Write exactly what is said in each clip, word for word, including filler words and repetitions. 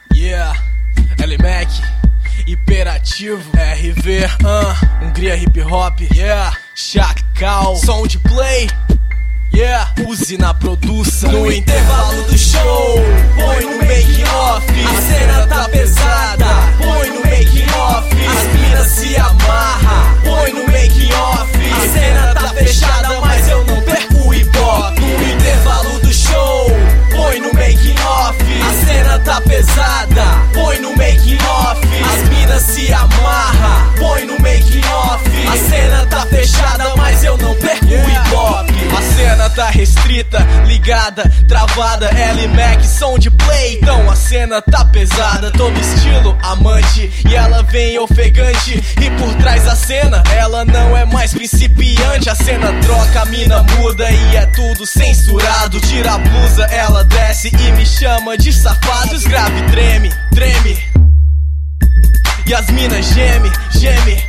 Yeah, L-Mac, Hiperativo, R V, uh, Hungria Hip Hop, yeah, Chacal, som de play, yeah, use na produção. No intervalo do show, põe no making off, a cena tá pesada, põe no making off, as minas se amarra, põe no making off, a cena tá fechada, mas eu não perco o hip hop. No intervalo do show, põe no making off, a cena tá pesada, põe no making off, as minas se amarra, põe no making off, a cena tá fechada, mas eu não perco o hip hop. A cena tá restrita, ligada, travada, L-Mac, som de play, então a cena tá pesada. Todo estilo amante e ela vem ofegante, e por trás da cena ela não é mais principiante. A cena troca, a mina muda e é tudo censurado. Tira a blusa, ela desce e me chama de safado. Os grave treme, treme, e as minas geme, geme.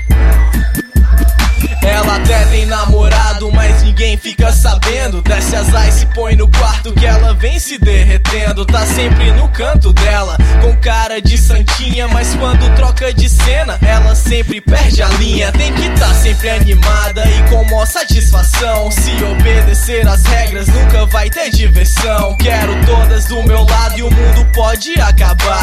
Ela até tem namorado, mas ninguém fica sabendo. Desce as ice, põe no quarto que ela vem se derretendo. Tá sempre no canto dela, com cara de santinha, mas quando troca de cena, ela sempre perde a linha. Tem que tá sempre animada e com maior satisfação. Se obedecer as regras, nunca vai ter diversão. Quero todas do meu lado e o mundo pode acabar.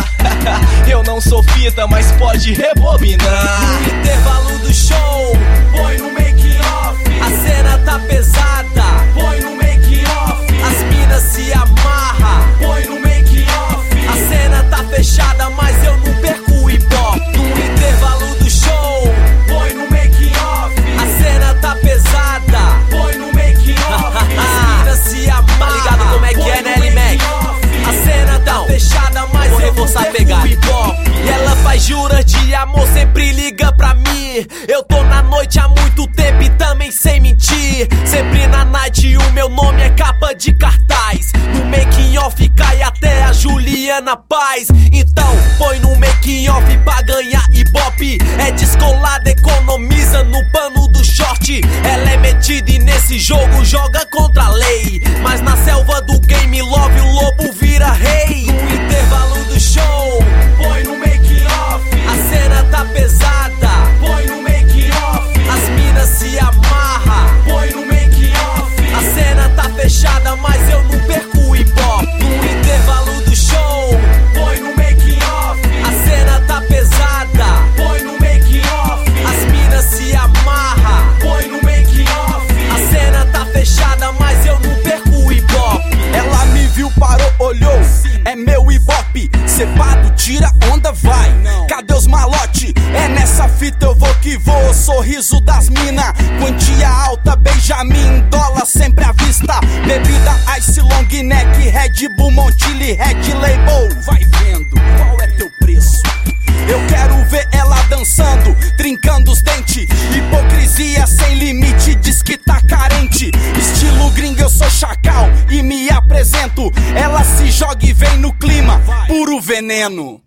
Eu não sou fita, mas pode rebobinar. No intervalo do show, põe no making off, a cena tá pesada, põe no making off, as minas se amarra, põe no making off, a cena tá fechada, mas eu não perco o hip hop. No intervalo do show, põe no making off, a cena tá pesada, põe no making off, as minas se amarra. Tá ligado como é que é, né, L-Mac? A cena tá fechada, mas eu não perco o hip hop. E ela faz juras de amor, sempre liga pra mim. Eu tô na noite há muito tempo e também sem mentir. Sempre na night o meu nome é capa de cartaz. No making off cai até a Juliana Paz. Então põe no making off pra ganhar ibope. É descolada, economiza no pano do short. Ela é metida e nesse jogo joga contra a lei. Mas na selva do game love o lobo vira rei. No intervalo do show, põe no making off, a cena tá pesada, põe no making off, as minas se amarra, põe no making off, a cena tá fechada, mas eu não perco o hip hop. No intervalo do show, põe no making off, a cena tá pesada, põe no making off, as minas se amarra, põe no making off, a cena tá fechada, mas eu não perco o hip hop. Ela me viu, parou, olhou, é meu ibope, cepado, tira onda, vai. Cadê os malote? É nessa fita eu vou que vou. Sorriso das mina, quantia alta, Benjamin, dólar sempre à vista. Bebida Ice Long Neck, Red Bull Montilly, Red Label. Vai vendo, qual é teu preço? Eu quero ver ela dançando, trincando os dentes. Hipocrisia sem limite, diz que tá carente. Estilo gringo, eu sou Chacal e me apresento. Ela se joga e vem no clima, puro veneno.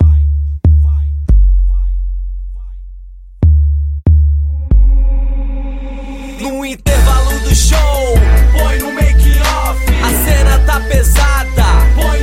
No intervalo do show, põe no making off, a cena tá pesada, põe